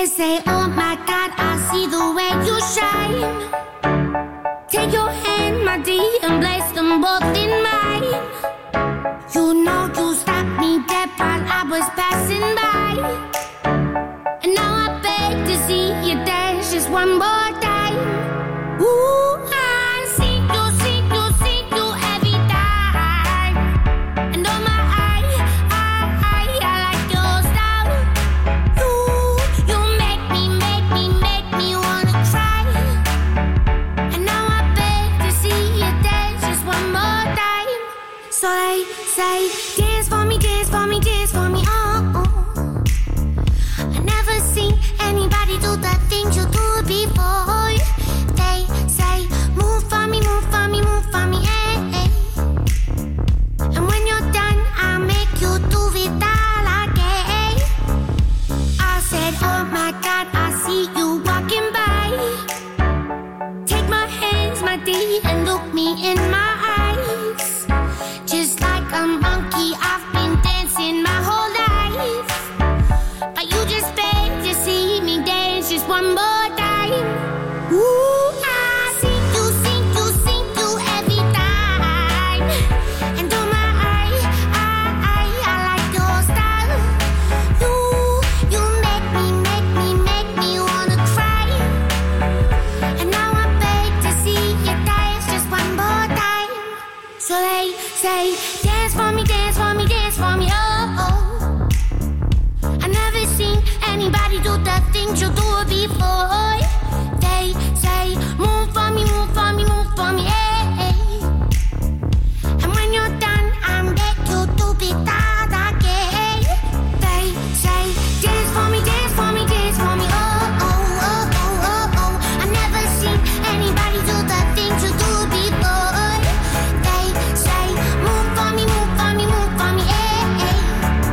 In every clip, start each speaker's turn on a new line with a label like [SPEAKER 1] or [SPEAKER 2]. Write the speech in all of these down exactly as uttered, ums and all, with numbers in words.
[SPEAKER 1] They say, oh my God, I see the way you shine. Take your hand, my dear, and place them both in mine. You know you stopped me dead while I was passing by. And now I beg to see you dance just one more time. Ooh, I see you, see you, see you every time. And oh my, I, I, I, I like your style. You, you make me, make me, make me wanna cry. And now I beg to see you dance just one more time. So they say, dance for me, dance for me, dance for me, oh, oh. I never seen anybody do the things you do before. They say, move for me, move for me, move for me, eh, eh. And when you're done, I'll make you do it all again. I said, oh my God, I see you walking by. Take my hands, my dear, and look me in my eyes. Just like a monkey, I've been dancing my whole life. But you just beg to see me dance just one more time. Ooh, I see you, see you, see you every time. And oh my, I, I, I, I like your style. You, you make me, make me, make me wanna cry. And now I beg to see you dance just one more time. So they say, dance for me, dance for me, dance for me, oh, oh. I never seen anybody do the things you do before. They say, move for me, move for me, move for me, eh, eh. And when you're done, I'll make you do it all again. They say, dance for me, dance for me, dance for me, oh, oh, oh, oh, oh, oh. I never seen anybody do the things you do before. They say, move for me, move for me, move for me, eh, eh.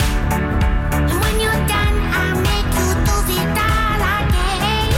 [SPEAKER 1] And when you're done, I'll make you do it all again.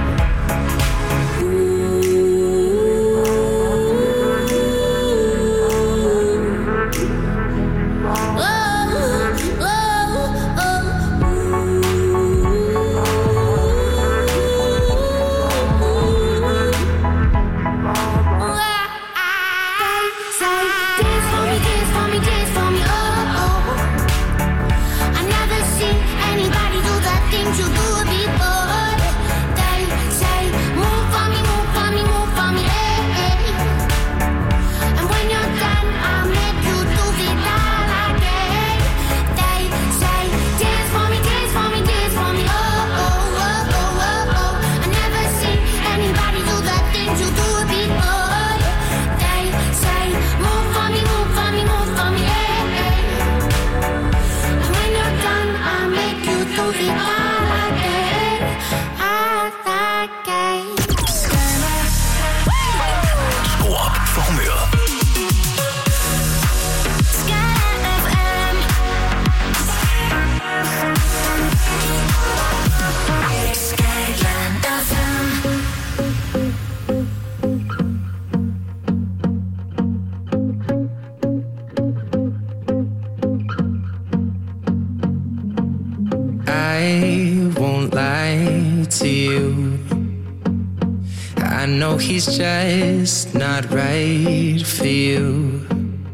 [SPEAKER 2] He's just not right for you.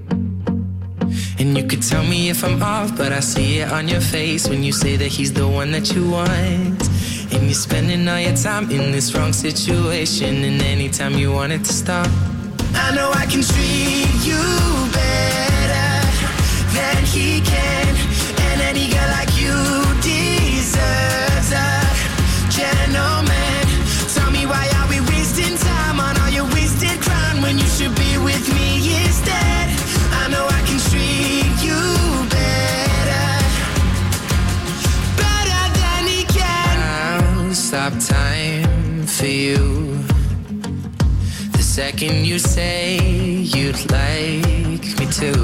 [SPEAKER 2] And you could tell me if I'm off, but I see it on your face when you say that he's the one that you want. And you're spending all your time in this wrong situation, and anytime you want it to stop, I know I can treat you better than he can. And any girl like you deserves a gentleman. Tell me, why are we wasting time on all your wasted crown when you should be with me instead? I know I can treat you better, better than he can. I'll stop time for you the second you say you'd like me to.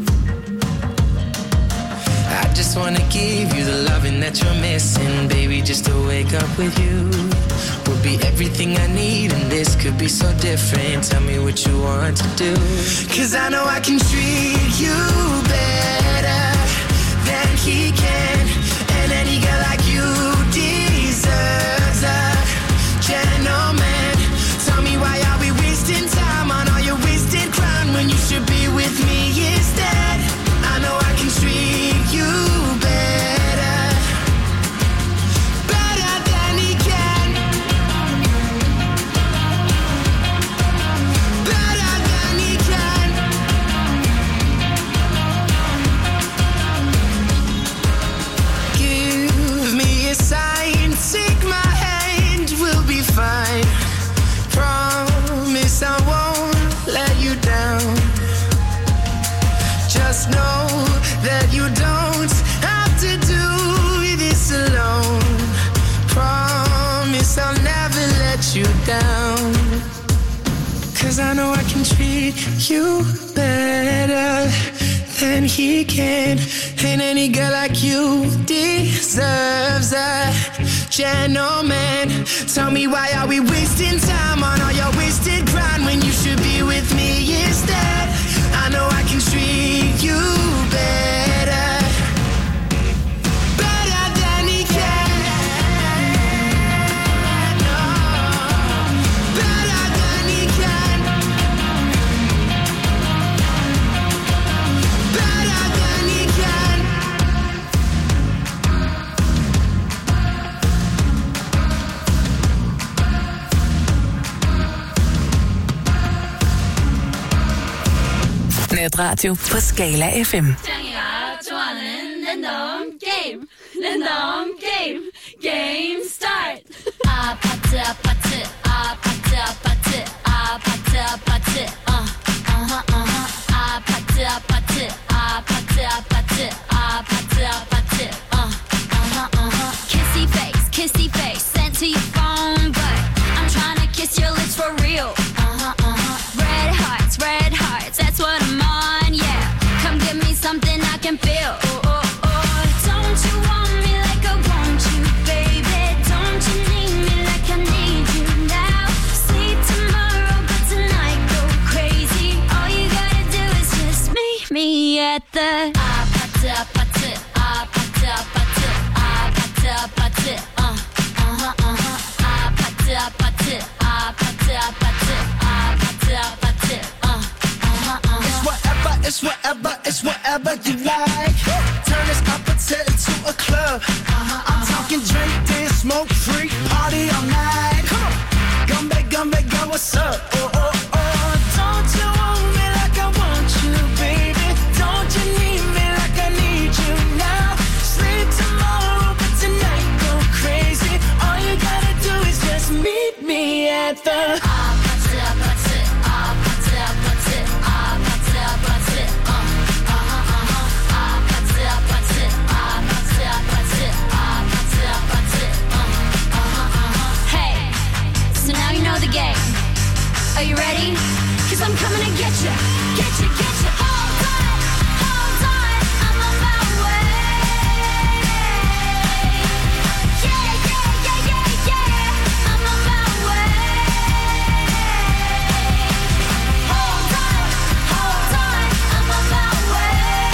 [SPEAKER 2] I just wanna give you the loving that you're missing, baby. Just to wake up with you would be everything I need, and this could be so different. Tell me what you want to do, 'cause I know I can treat you better than he can. And any girl like you deserves down. Cause I know I can treat you better than he can. Ain't any girl like you deserves a gentleman. Tell me why are we wasting time on all your wasted grind when you should be with me instead. I know I can treat you better, better than he can. No, better than he can. Better than he can.
[SPEAKER 3] Netradio på Skala F M.
[SPEAKER 4] Game, game, game start. Ah, party, party, ah, party, party, ah, party, party, uh, uh huh, uh huh. Ah, party, party, ah, party, party, ah, party, party, uh, uh huh, uh huh. Kissy face, kissy face, sent to your phone, but I'm trying to kiss your lips for real. Uh huh, uh huh. Red hearts, red hearts, that's what I'm on, yeah. Come give me something I can feel. Oh, oh, oh. Don't you want me like I want you, baby? Don't you need me like I need you now? Sleep tomorrow, but tonight go crazy. All you gotta do is just meet me at the ah, party, party, ah, party, party, ah, party, party, uh, uh huh, uh huh. Ah, party, party, ah, party, party, ah, party, party, uh, uh huh, uh huh.
[SPEAKER 5] It's whatever, it's whatever, it's whatever you like. Turn this appetite into a club. Uh-huh, I'm talking drink, dance, smoke, freak, party all night. Come on, gumbe, gumbe, go, what's up? Oh, oh, oh. Don't you want me like I want you, baby? Don't you need me like I need you now? Sleep tomorrow, but tonight go crazy. All you gotta do is just meet me at the
[SPEAKER 4] ah, party, party, ah, party, party, ah, party, party, uh, uh huh, uh huh. Ah, party, party, ah, party, party, ah, party, party, uh, uh huh, uh huh. Hey, so now you know the game. Are you ready? Cause I'm coming to get you, get you, get you. Hold on, hold on, I'm on my way. Yeah, yeah, yeah, yeah, yeah, I'm on my way. Hold on, hold on, I'm on my way.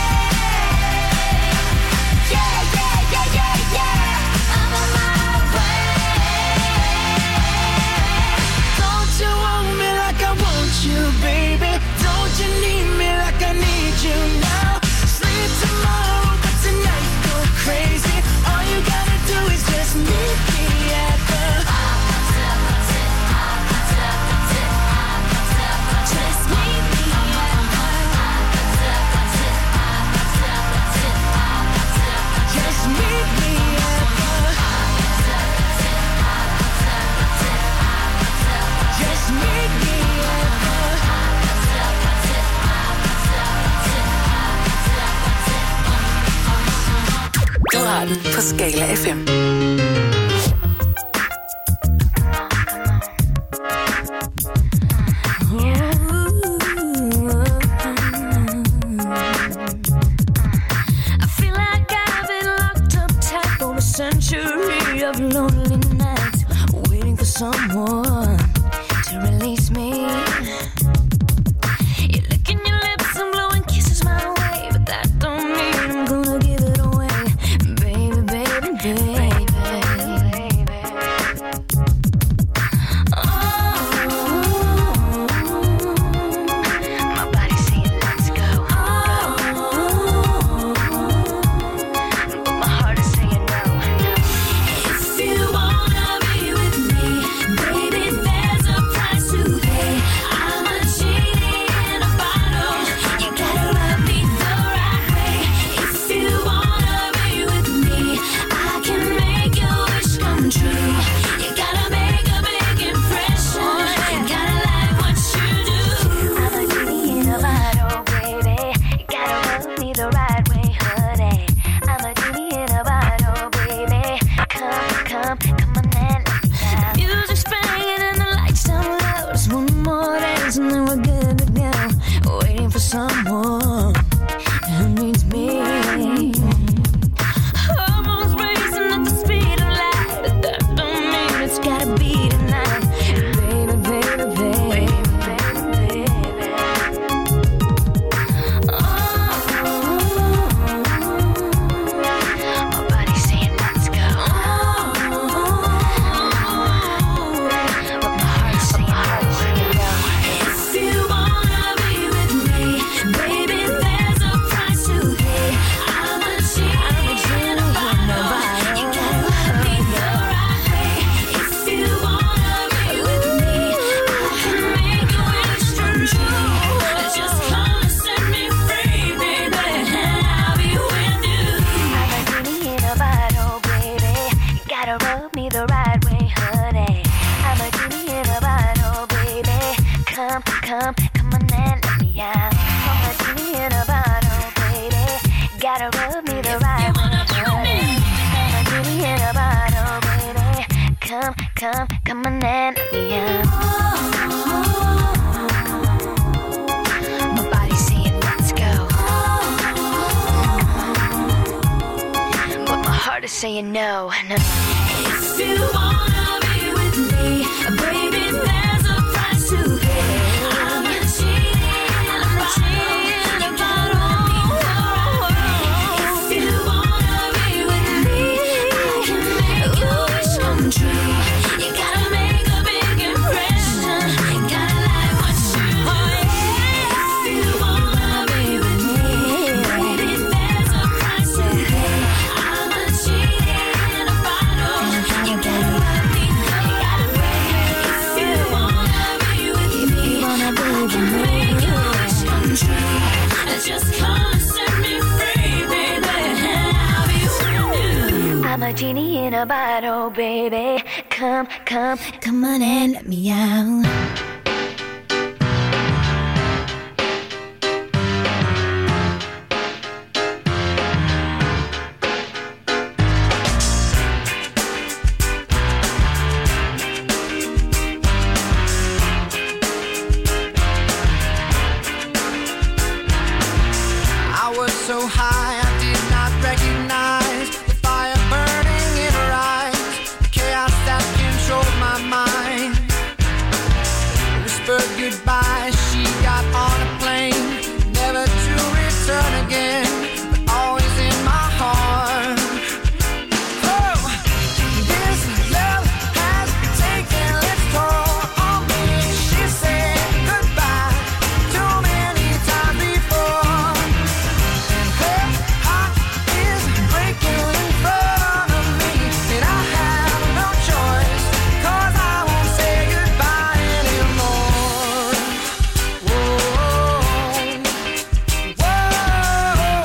[SPEAKER 4] Yeah, yeah, yeah, yeah, yeah, I'm on my way.
[SPEAKER 5] Don't you want me like I want you, baby? Don't you need me like I need you now? Sleep tomorrow, but tonight go crazy. All you gotta do is just meet me at the
[SPEAKER 4] Just meet me at
[SPEAKER 5] Just meet me at the Just meet me at
[SPEAKER 3] Du har den på Skala F M.
[SPEAKER 4] I feel like I've been locked up tight for a century of lonely nights, waiting for someone to release me. You're licking your lips and blowing kisses my way, but that don't mean I'm gonna give it away, baby, baby, baby.
[SPEAKER 1] If you wanna be with me, baby,
[SPEAKER 6] Gotta rub me the right way, honey. I'm a genie in a bottle, baby. Come, come, come on and let me out. I'm a genie in a bottle, baby. Gotta rub me the right way, honey. I'm a genie in a bottle, baby. Come, come, come on and let me out. My body's saying let's go, but my heart is saying no, no.
[SPEAKER 4] If you wanna be with me, baby, there's a price to pay. I'm a genie in a bottle. If you wanna be with me, I can make your wish come true. You gotta make a big impression. Gotta like what you do. If you wanna be with me, baby, there's a price to pay. I'm a genie in a bottle. You gotta let me know. If you wanna be with me, I can make your wish come true. Just come and set me free, baby, and I'll be with you.
[SPEAKER 6] I'm a genie in a bottle, baby. Come, come, come on and let me out.
[SPEAKER 5] I was so high, I did not recognize the fire burning in her eyes, the chaos that controlled my mind. Whispered goodbye, she got on a plane, never to return again, but always in my heart. Oh, this love has taken its toll on me. She said goodbye too many times before. Her heart is breaking in front of me, and I have no choice, 'cause I won't say goodbye anymore. Whoa, whoa,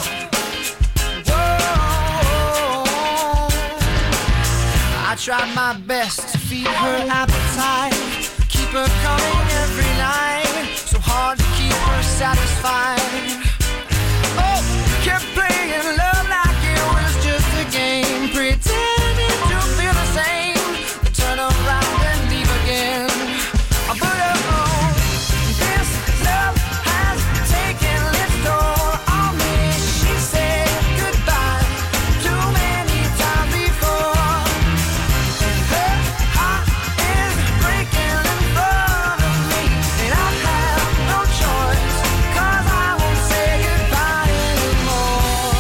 [SPEAKER 5] whoa. I tried my best to feed her appetite, keep her coming every night, so hard to keep her satisfied. Oh, kept playing love like it was just a game, pretending to feel the same, then turn around and leave again. But oh, this love has taken its toll on me. She said goodbye too many times before. Her heart is breaking in front of me, and I have no choice, 'cause I won't say goodbye anymore.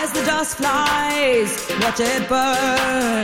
[SPEAKER 7] as the dust flies, watch it burn.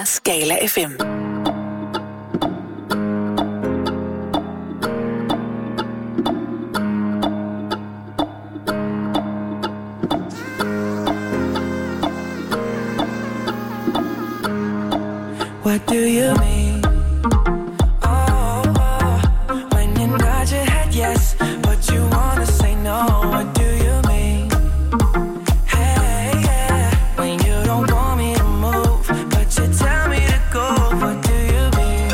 [SPEAKER 3] er Skala F M.
[SPEAKER 8] What do you mean? Oh, oh, when you nod your head yes, but you wanna say no. What do you mean? Hey, yeah, when you don't want me to move, but you tell me to go. What do you mean?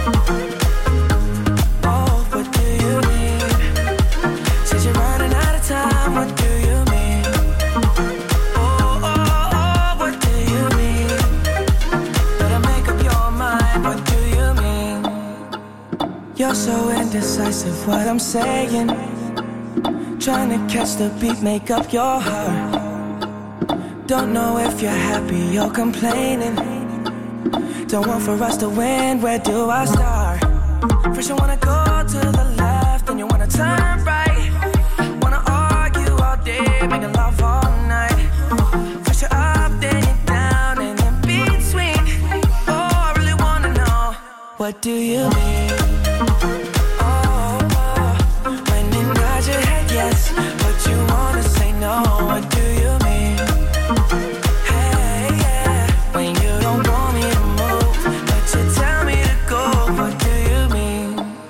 [SPEAKER 8] Oh, what do you mean? Said you're running out of time. What do you mean? Oh, oh, oh, what do you mean? Better make up your mind. What do you mean? You're so indecisive. What I'm saying. Trying to catch the beat, make up your heart. Don't know if you're happy or complaining. Don't want for us to win, where do I start? First you wanna go to the left, then you wanna turn right. Wanna argue all day, making love all night. First you're up, then you're down, and in between. Oh, I really wanna know, what do you mean? Oh, oh, when you nod your head yes, but you wanna say no. What do you mean? Hey, yeah, when you don't want me to move, but you tell me to go. What do you mean?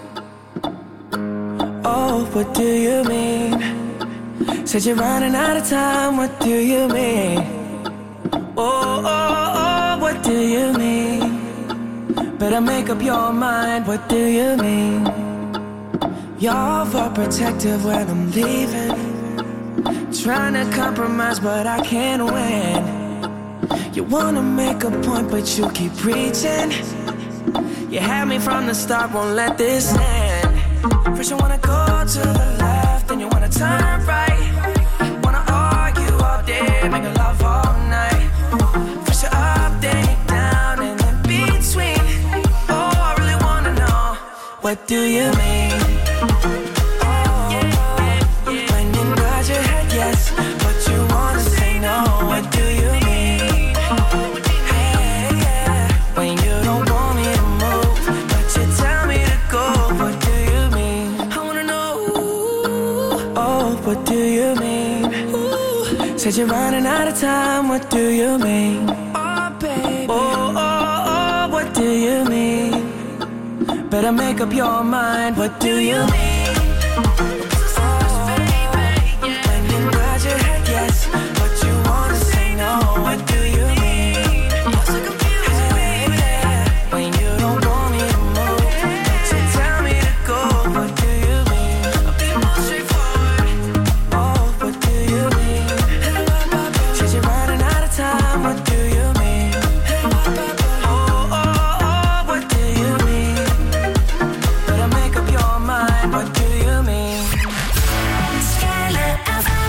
[SPEAKER 8] Oh, what do you mean? Said you're running out of time. What do you mean? Oh, oh, oh, what do you mean? Better make up your mind. What do you mean? You're overprotective when I'm leaving. Trying to compromise, but I can't win. You wanna make a point, but you keep preaching. You had me from the start, won't let this end. First you wanna go to the left, then you wanna turn right. Wanna argue all day, make love all night. First you're up, then you're down, and in between. Oh, I really wanna know, what do you mean? Oh, when you nod your head yes, but you wanna say no. What do you mean? Hey, yeah, when you don't want me to move, but you tell me to go. What do you mean? I wanna know. Oh, what do you mean? Said you're running out of time. What do you mean? Oh, baby. Oh, oh, oh, what do you mean? Better make up your mind. What do you mean? When you nod your head yes, but you wanna say no. What do you mean? Hey, yeah, when you don't want me to move, but you tell me to go. What do you mean? I'll be more straightforward. Oh, what do you mean? Said you're running out of time. What do you mean? Oh, oh, oh, what do you mean? Better make up your mind. What do you mean?
[SPEAKER 1] Skala F M.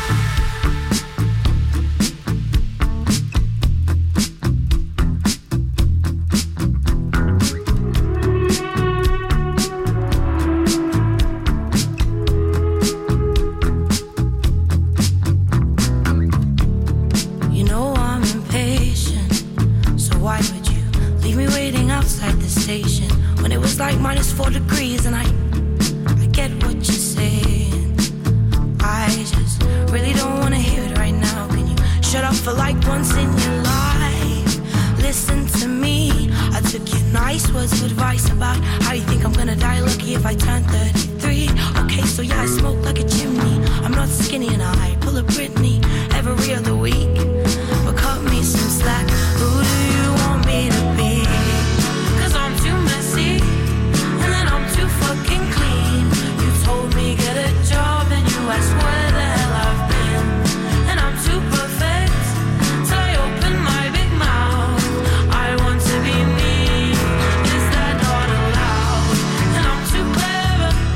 [SPEAKER 9] You know I'm impatient, so why would you leave me waiting outside the station when it was like minus four degrees? And I, I get what you're saying. I just really don't want to hear it right now. Can you shut up for like once in your life? Listen to me. I took your nice words of advice about how you think I'm gonna die lucky if I turn thirty-three. Okay, so yeah, I smoke like a chimney. I'm not skinny and I pull a Britney every other week. But cut me some slack. Who do you want me to be? Cause I'm too messy, and then I'm too fucking clean. You told me get a job and you asked where the hell I've been. And I'm too perfect till I open my big mouth. I want to be me, is that not allowed? And I'm too clever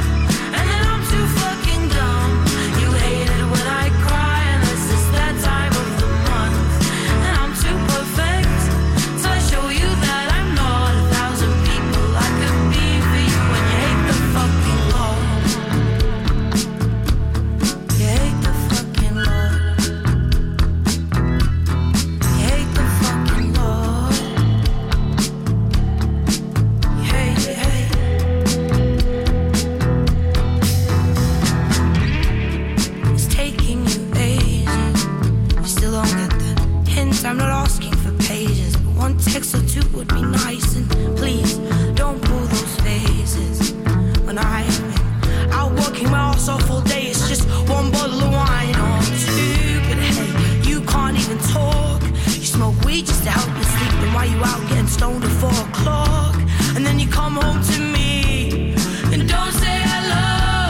[SPEAKER 9] be nice and please don't pull those faces. When I've been out working my ass off all day, it's just one bottle of wine or two. But hey, you can't even talk. You smoke weed just to help you sleep. And why you out getting stoned at four o'clock? And then you come home to me and don't say hello.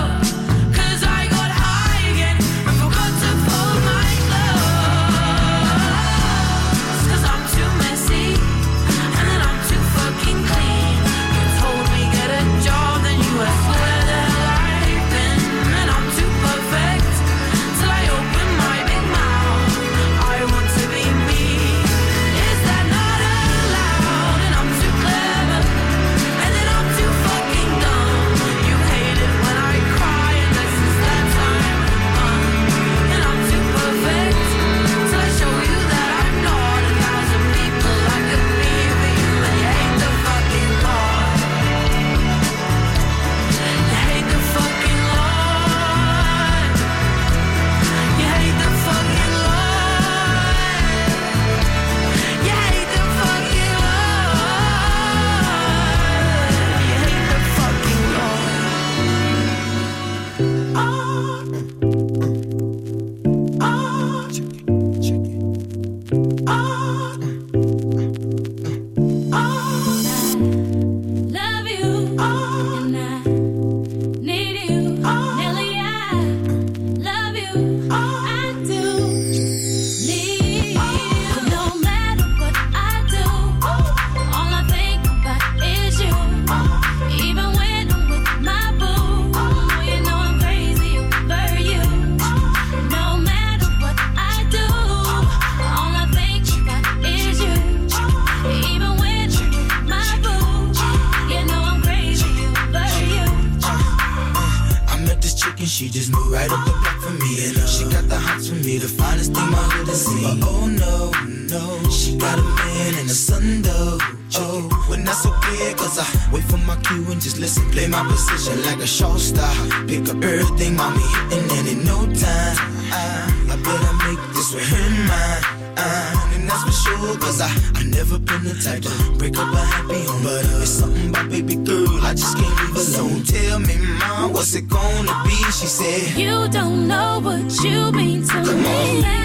[SPEAKER 10] She just moved right up the block for me, and uh, she got the hots for me, the finest thing my hood has seen. But oh no, no, she got a man and a son though. Oh, when that's okay, cause I wait for my cue and just listen, play my position like a show star. Pick up everything, mommy hitting, and in no time, I, I better make this with her mine. Uh, and that's for sure, cause I, I never been the type to break up a happy home. But uh, it's something about baby girl, I just can't leave alone. Tell me, mom, what's it gonna be? She said,
[SPEAKER 1] you don't know what you mean to
[SPEAKER 10] Come
[SPEAKER 1] me.
[SPEAKER 10] on.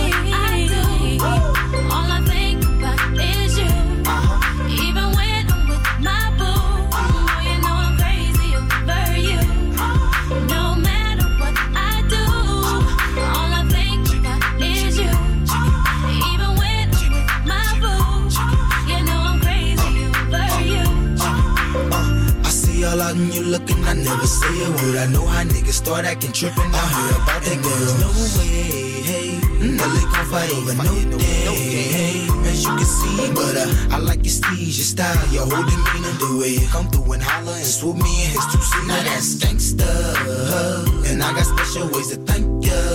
[SPEAKER 1] I do. All I think about is you. Uh-huh. Even when I'm with my boo, oh, you know I'm crazy over you. Uh-huh. No matter what I do, all I think about is you. Even when I'm with my boo, you know I'm crazy over you.
[SPEAKER 10] Uh, uh, I see all out and you looking, I never say a word. I know how niggas start acting tripping. I heard about that girl. No way, hey. Nelly gon' fight over no day, hey. As you can see, but uh, I like your steez, your style, your whole demeanor, the way you come through and holler and swoop me in his two seat. Now that's gangsta, and I got special ways to thank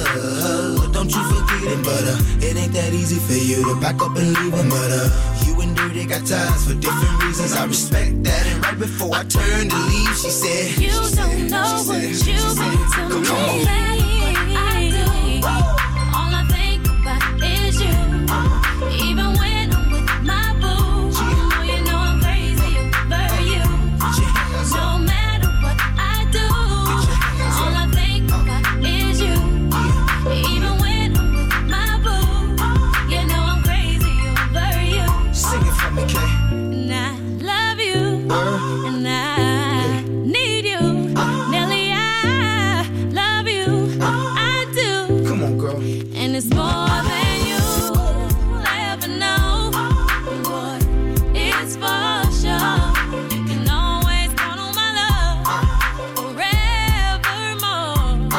[SPEAKER 10] ya. Don't you forget it, but uh, it ain't that easy for you to back up and leave him. But uh, you and Dirty got ties for different reasons. I respect that. And right before I turned to leave, she said,
[SPEAKER 1] you
[SPEAKER 10] she
[SPEAKER 1] don't
[SPEAKER 10] said,
[SPEAKER 1] know
[SPEAKER 10] she
[SPEAKER 1] what
[SPEAKER 10] said,
[SPEAKER 1] you
[SPEAKER 10] she said,
[SPEAKER 1] mean to
[SPEAKER 10] come
[SPEAKER 1] me.
[SPEAKER 10] on.
[SPEAKER 1] I do. All I think about is you. Even when I'm with my boo, oh, you know I'm crazy over you. No matter what I do, all I think about is you. Even when I'm with my boo, you know I'm crazy over you.
[SPEAKER 10] Sing it for me, Kay.
[SPEAKER 1] And I love you, and I need you. Nelly, I love you, I do.
[SPEAKER 10] Come on, girl.
[SPEAKER 1] And it's more than you'll ever know. Boy, it's for sure. You can always count on my love forevermore.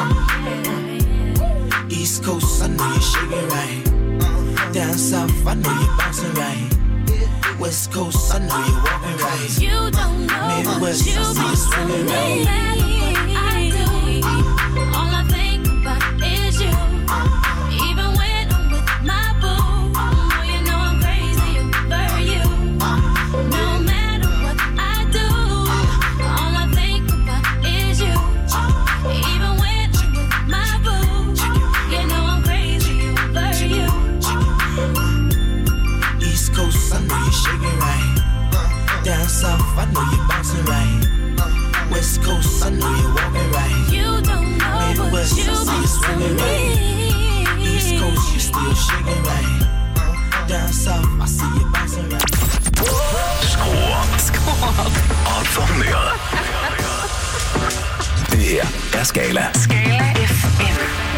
[SPEAKER 1] Yeah.
[SPEAKER 10] East Coast, I know you're shaking right. Down south, I know you're bouncing right. West Coast, I know you're walking right.
[SPEAKER 1] You don't know
[SPEAKER 10] Midwest,
[SPEAKER 1] what you
[SPEAKER 10] I see you
[SPEAKER 1] mean to
[SPEAKER 10] swinging
[SPEAKER 1] me.
[SPEAKER 10] right.
[SPEAKER 1] I do. All I think about is you. Even when I'm with my boo, oh, you know I'm crazy over you. No matter what I do, all I think about is you. Even when I'm with my boo, you know I'm crazy over you.
[SPEAKER 10] East Coast, I know you're shaking right. chicken wing. Down south, I see you bouncing right.
[SPEAKER 11] Skru op. Skru op. Og for mere. Det her er Skala.
[SPEAKER 3] Skala F M.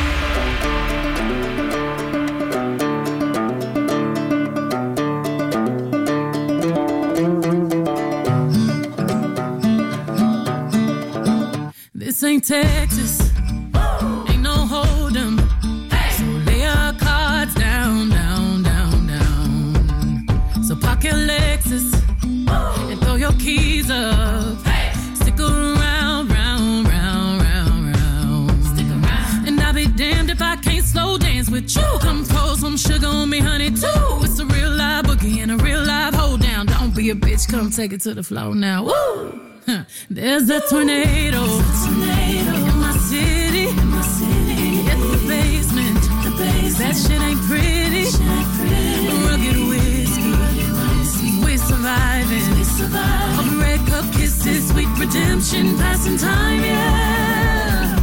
[SPEAKER 12] This ain't Texas, ain't no hold'em. So lay your cards down, down, down, down. So park your Lexus and throw your keys up. Stick around, round, round, round, round. Stick around. And I'll be damned if I can't slow dance with you. Come pour some sugar on me, honey, too. It's a real live boogie and a real live hold down. Don't be a bitch, come take it to the floor now. Woo! Huh. There's a tornado, a tornado in my city, in my city. At the basement, the basement. That shit ain't pretty. Shit ain't pretty. Rugged whiskey, whiskey. We're surviving. We surviving. Of red cup kisses, sweet redemption, passing time, yeah.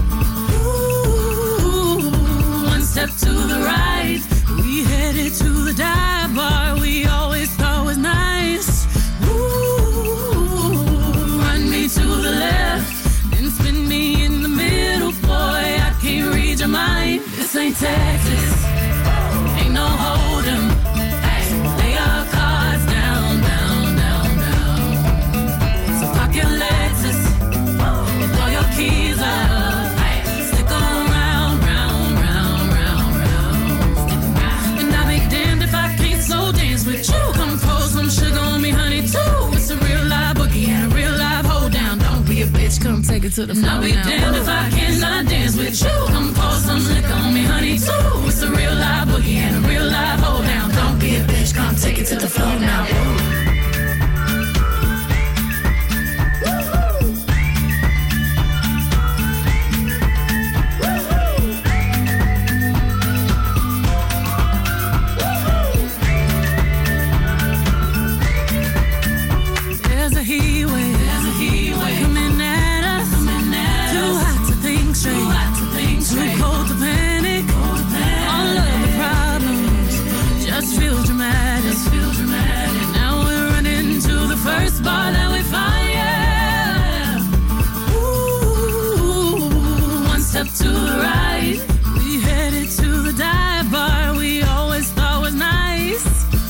[SPEAKER 12] Ooh, one step to the right, we headed to the dive bar we always thought was nice. To the left, then spin me in the middle, boy, I can't read your mind. This ain't Texas, ain't no hold'em. Lay your cards down, down, down, down. So park your Lexus and throw your keys up. Stick around, round, round, round, round. And I'll be damned if I can't slow dance with you. Come pour some sugar on me, honey, too. It's a real live boogie and a real live hold down. Don't be a bitch, come take it to the floor. I'll be damned if I cannot dance with you. Come pour some liquor on me, honey, too. It's a real live boogie and a real live hold down. Don't be a bitch, come take it to the floor now. There's a heat wave, there's a heat wave coming at us, coming at too us. Hot to think straight, too hot to think straight, too cold to panic, cold to panic. All of the problems just feel dramatic, just feel dramatic. Now we're running to the first bar that we find, yeah. Ooh, one step to the right, we headed to the dive bar we always thought was nice.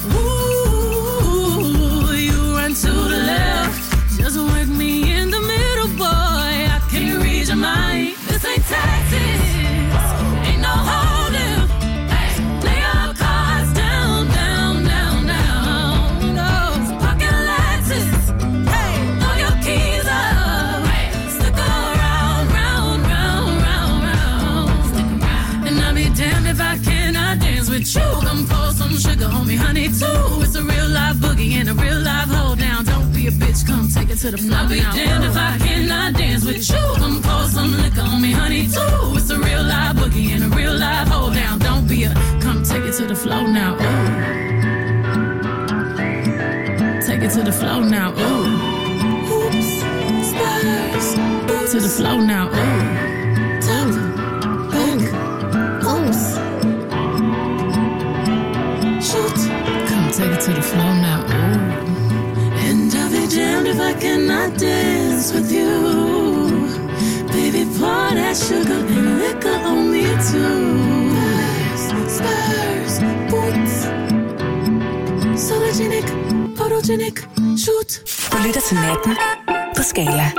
[SPEAKER 12] Ooh, you run to the left, just work me in the middle, boy, I can't read your mind. This ain't Texas, ain't no hold'em. Lay your cards down, down, down, down. No, so park your Lexus, hey, throw your keys up. Stick around, round, round, round, round. Stick around. And I'll be damned if I cannot dance with you. Come pour some sugar on me, honey, too. It's a real live boogie and a real live hold down. Don't be a bitch, come take it to the floor. I'll be damned if I cannot dance with you. Come pour some liquor on me, honey, too. It's a real live boogie and a real live hold down. Don't be a, come take it to the floor now. Ooh. Take it to the floor now. Ooh. Oops, spurs. To the floor now. Ooh. Top, back, oops. Shoot. Come take it to the floor now. Ooh. And I'll be damned if I cannot dance with you. Baby, pour that sugar and liquor on me too. Spurs, boots. Sologenic, photogenic, shoot.
[SPEAKER 3] Du lytter til natten på Skala.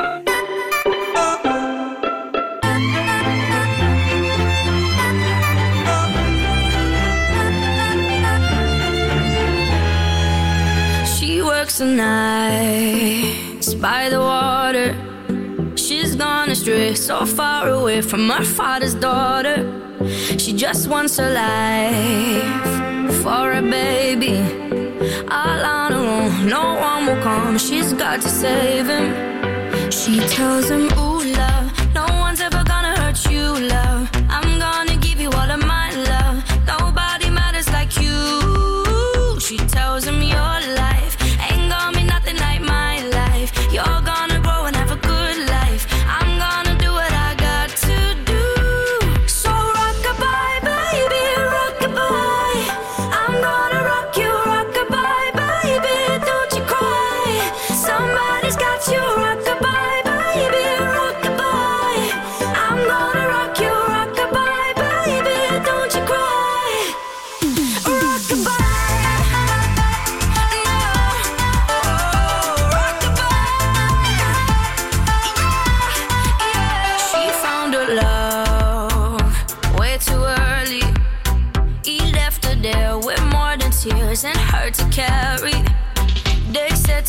[SPEAKER 13] She works the nights by the water. She's gone astray, so far away from her father's daughter. She just wants her life for a baby. All on her own, no one will come. She's got to save him. She tells him, ooh, love, no one's ever gonna hurt you, love. I'm gonna give you all of my love. Nobody matters like you. She tells him your life ain't gonna be nothing like my life. You're gonna grow and have a good life. I'm gonna do what I got to do. So rock-a-bye, baby, rock-a-bye.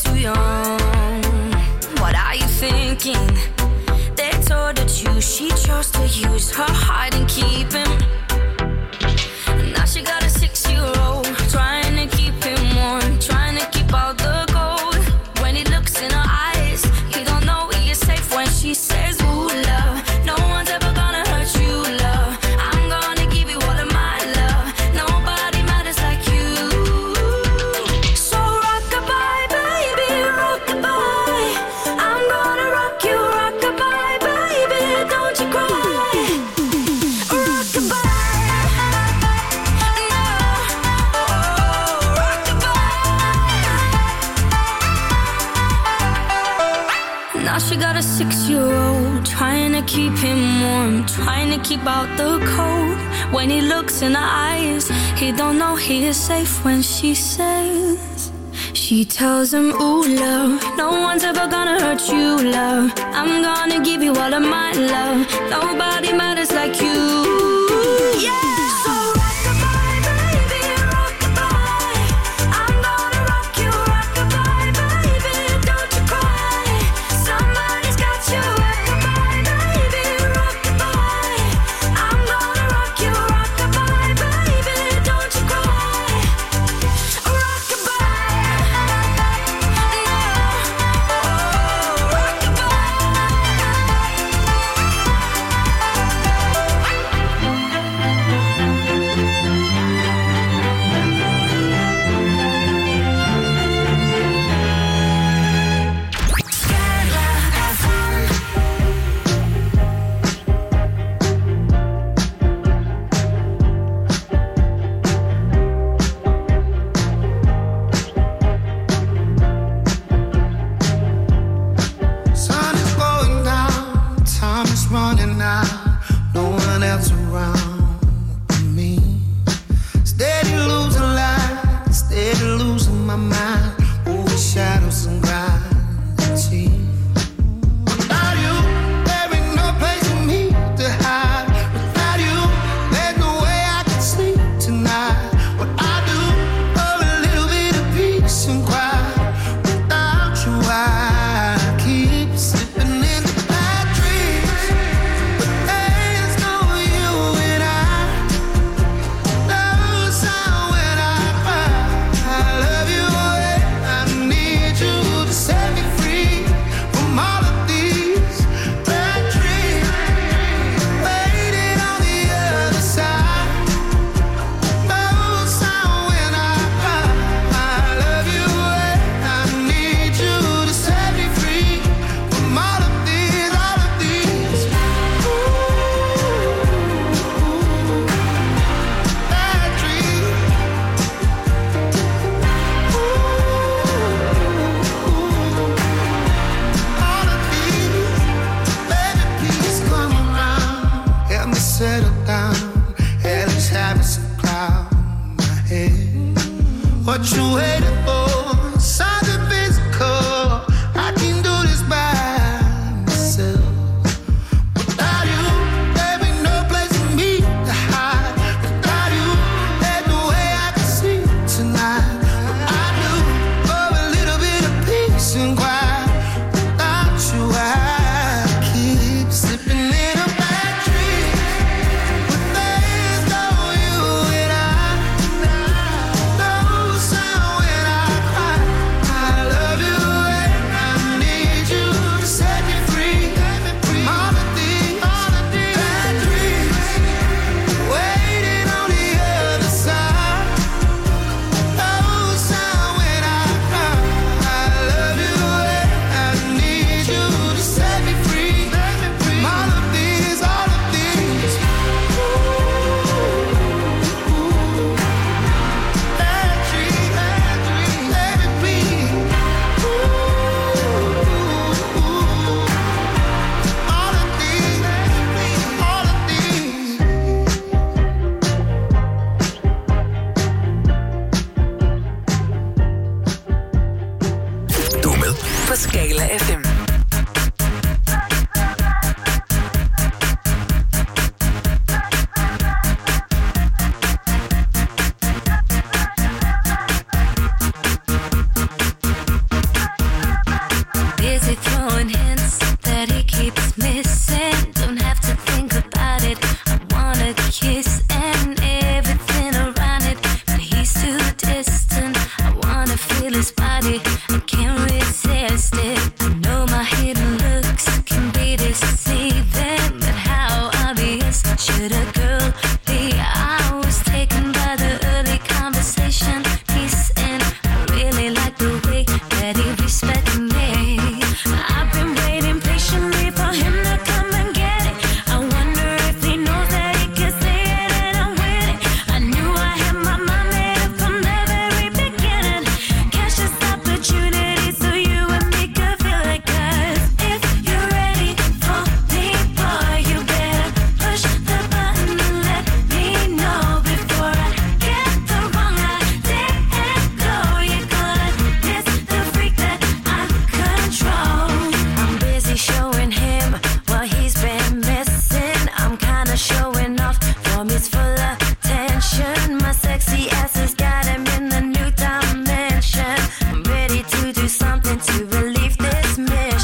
[SPEAKER 13] too young. What are you thinking? They told her to, she chose to use her heart and keep him. Now she got a six-year-old, trying to keep him warm, trying to keep all the gold. When he looks in her eyes, he don't know he is safe when she says, ooh, love, no one's ever gonna hurt you, love. I'm gonna give you all of my love. Nobody matters like you. So rock-a-bye, baby, rock-a-bye. I'm gonna rock you, rock-a-bye, baby, don't you cry. Now she got a six-year-old, trying to keep him warm, trying to keep out the cold. When he looks in her eyes, he don't know he is safe when she says. She tells him, ooh, love, no one's ever gonna hurt you, love. I'm gonna give you all of my love. Nobody matters like you. Yeah.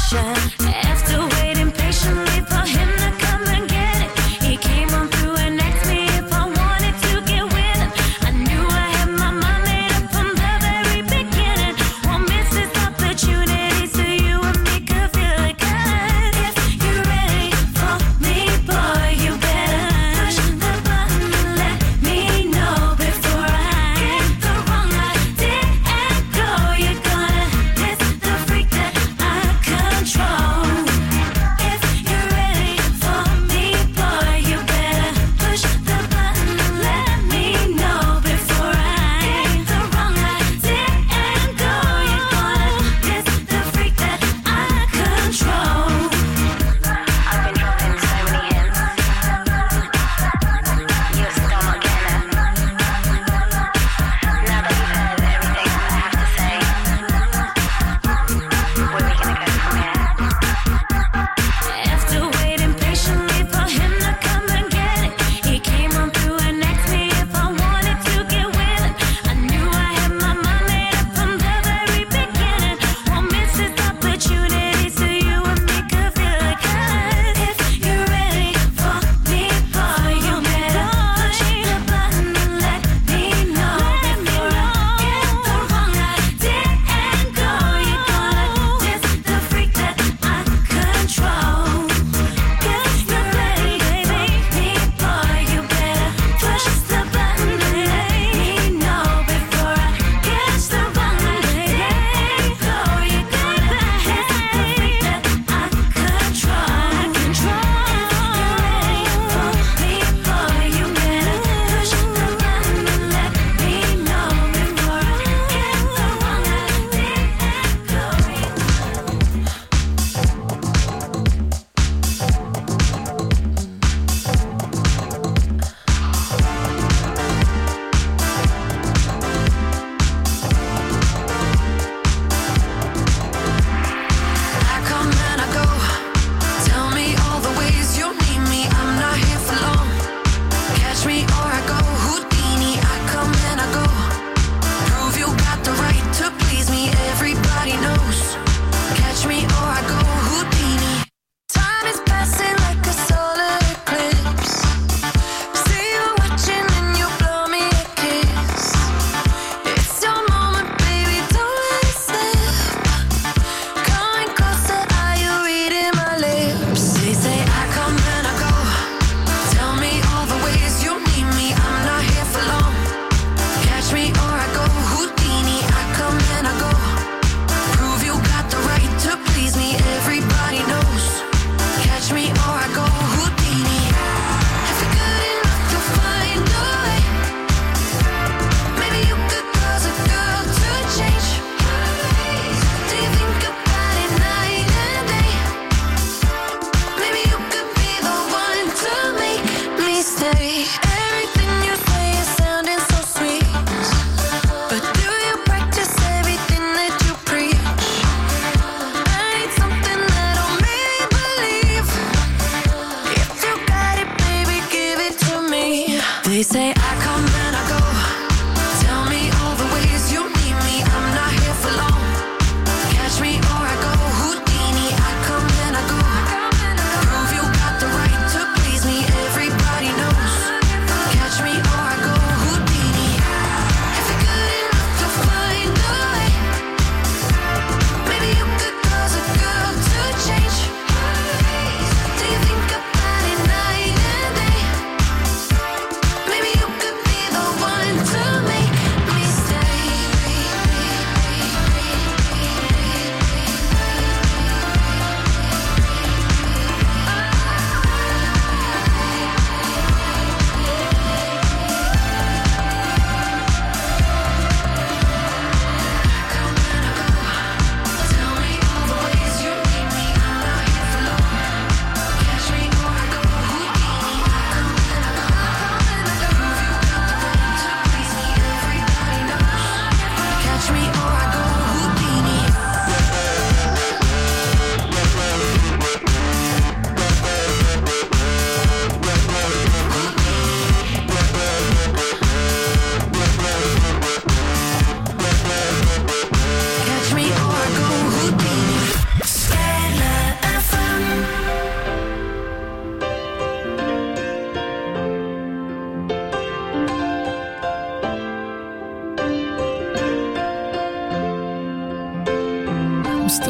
[SPEAKER 13] attention. After waiting patiently for him to come and get it, he came on through and asked me if I wanted to get with him. I knew I had my mind made up from the very beginning. Won't miss this opportunity so you and me could feel it good. If you're ready for me, boy, you better push the button and let me know before I get the wrong idea and go. You're gonna miss the freak that I control.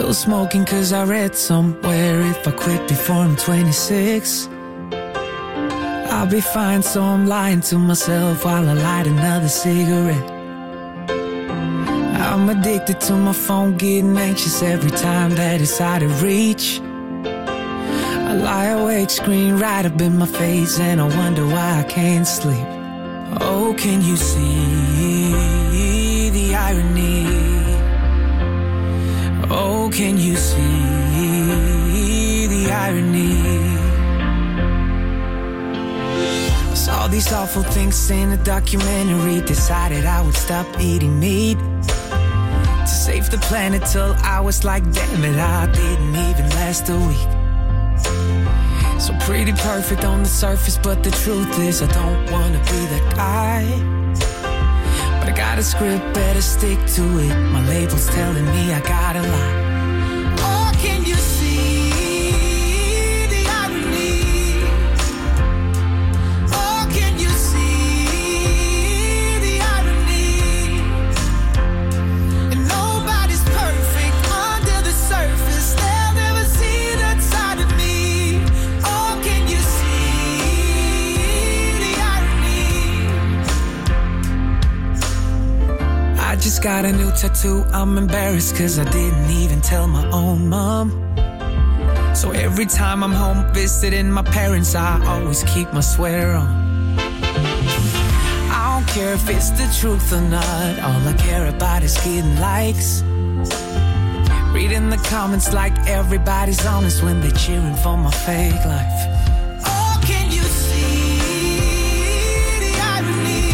[SPEAKER 8] Still smoking cause I read somewhere if I quit before I'm twenty-six, I'll be fine, so I'm lying to myself while I light another cigarette. I'm addicted to my phone, getting anxious every time that it's out of reach. I lie awake, screen right up in my face, and I wonder why I can't sleep. Oh, can you see the irony? Oh, can you see the irony? Saw these awful things in a documentary, decided I would stop eating meat to save the planet till I was like, damn it, I didn't even last a week. So pretty perfect on the surface, but the truth is I don't wanna be that guy. But I got a script, better stick to it. My label's telling me I gotta lie. Oh, can you see the irony? Oh, can you see the irony? And nobody's perfect under the surface. They'll never see that side of me. Oh, can you see the irony? I just got a new tattoo, I'm embarrassed cause I didn't even tell my own mom. So every time I'm home visiting my parents, I always keep my sweater on. I don't care if it's the truth or not, all I care about is getting likes. Reading the comments like everybody's honest when they're cheering for my fake life. Oh, can you see the irony?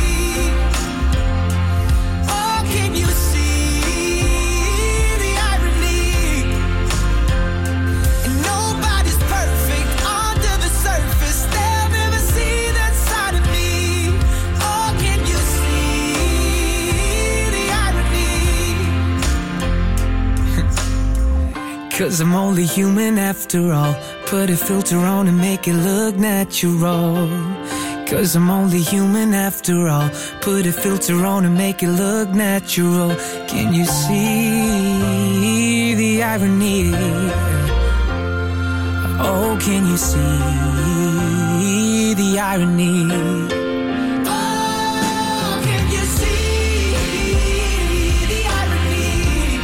[SPEAKER 8] Oh, can you see the irony? And nobody's perfect under the surface. They'll never see that side of me. Oh, can you see the irony? Cause I'm only human after all. Put a filter on and make it look natural. Cause I'm only human after all. Put a filter on and make it look natural. Can you see the irony? Oh, can you see the irony? Oh, can you see the irony?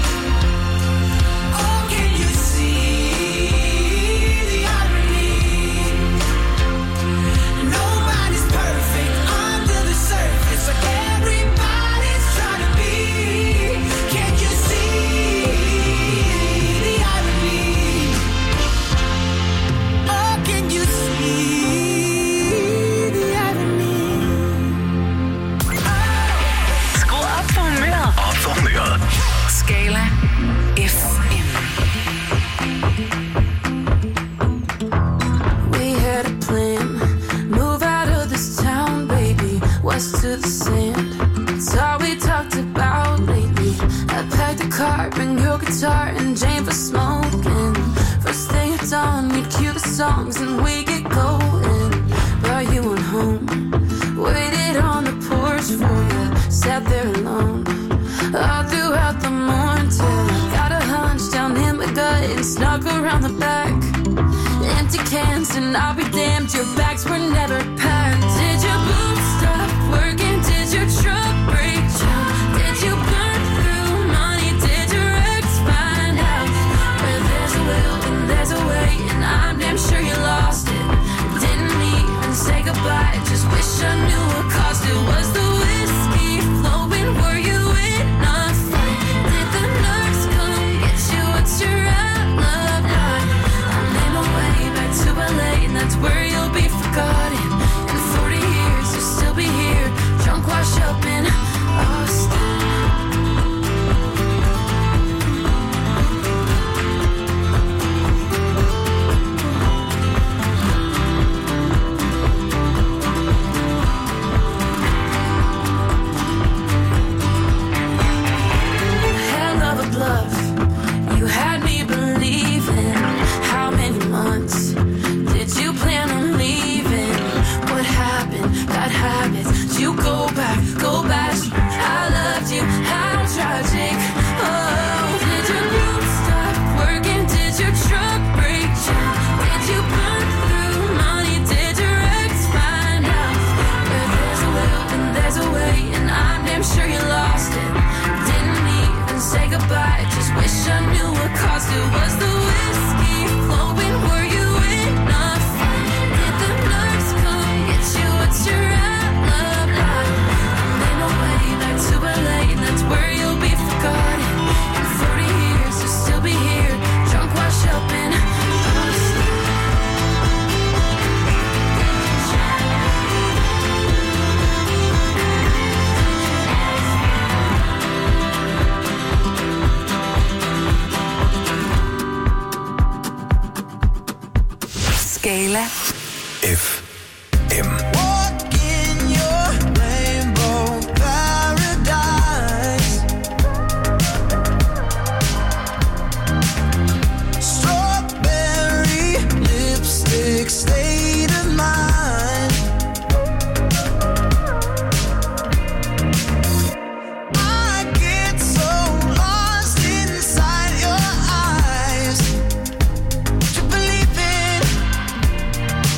[SPEAKER 8] Oh, can you see the irony? Nobody's perfect under the surface, like everybody's trying to be. Can you see the irony? Oh, can you see the irony?
[SPEAKER 3] Skru op for humøret.
[SPEAKER 11] Op for humøret.
[SPEAKER 3] Skala F M.
[SPEAKER 9] We had a plan, move out of this town, baby, west to the sand. It's all we talked about lately. I packed a car, bring your guitar and Jane for smoking. First thing at dawn, we'd cue the songs and we get going. Brought you on home, waited on the porch for you, sat there alone all throughout the morning till I got a hunch down in my gut and snuck around the back. Empty cans and I'll be damned, your bags were never packed. Did your boots stop working? Did your truck break down? Did you burn through money? Did your ex find out? Where there's a will and there's a way, and I'm damn sure you lost it. Didn't even say goodbye, just wish I knew what caused it. Was the whiskey flowing? Were you in a fight? Did the nurse come get you? What's your alibi? I made my way back to L A, and that's where you'll be forgotten. In forty years, you'll still be here, drunk, washed up in
[SPEAKER 3] Skala
[SPEAKER 11] F M.
[SPEAKER 5] Walk in your rainbow paradise. Strawberry lipstick state of mind. I get so lost inside your eyes. To believe it,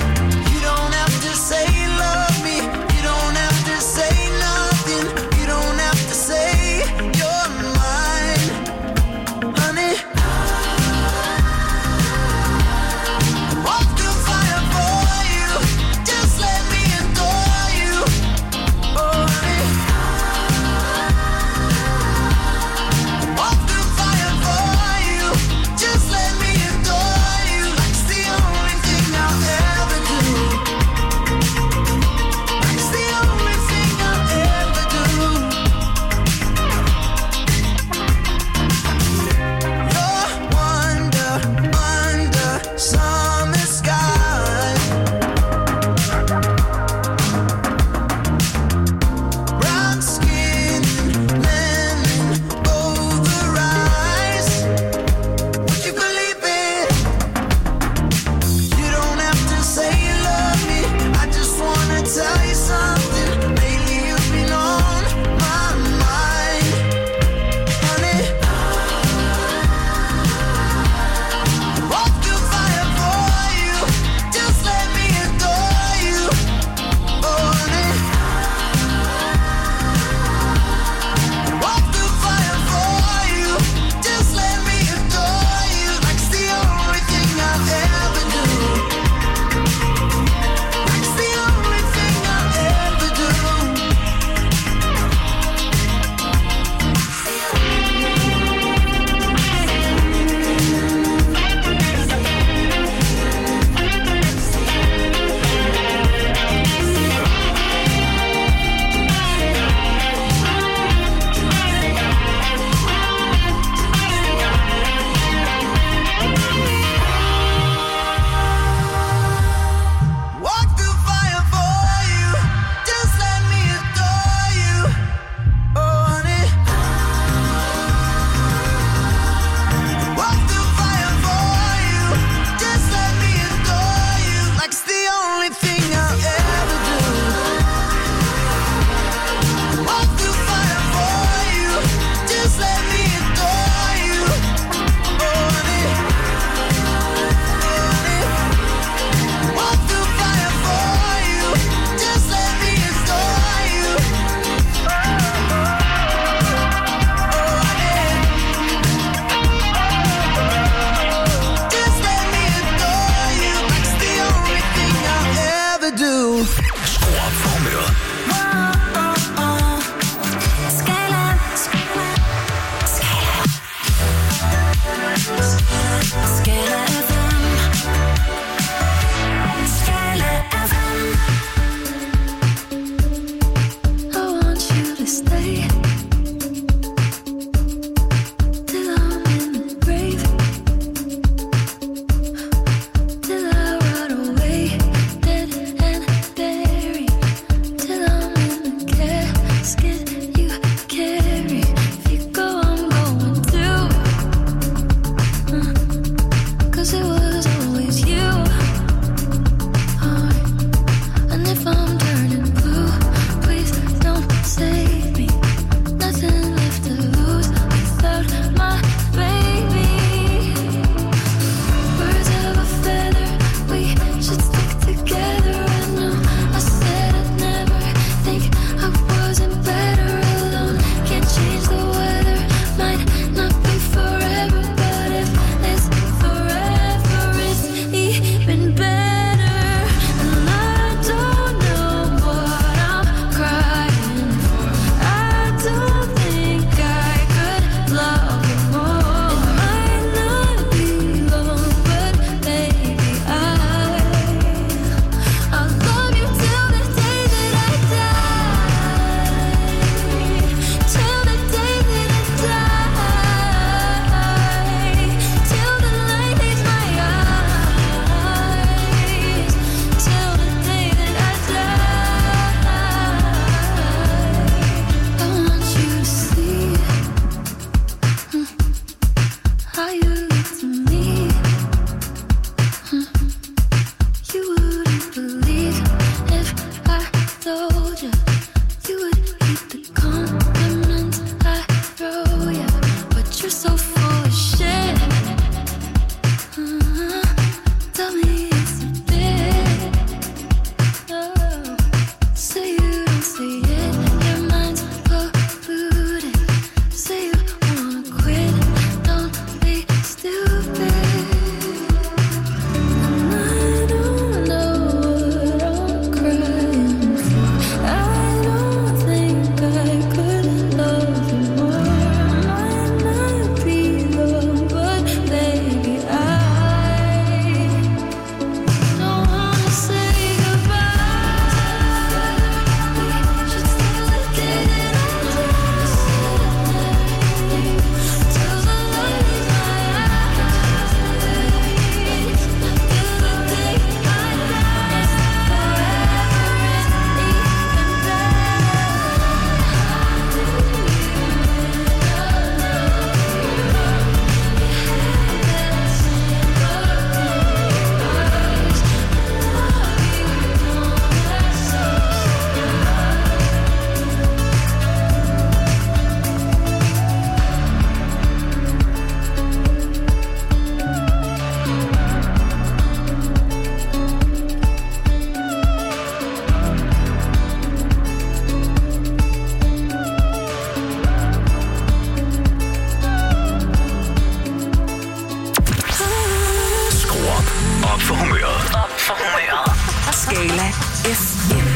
[SPEAKER 11] Op for humøret.
[SPEAKER 3] Op for humøret. Skala F M.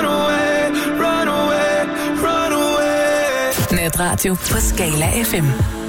[SPEAKER 3] Radio på Skala F M.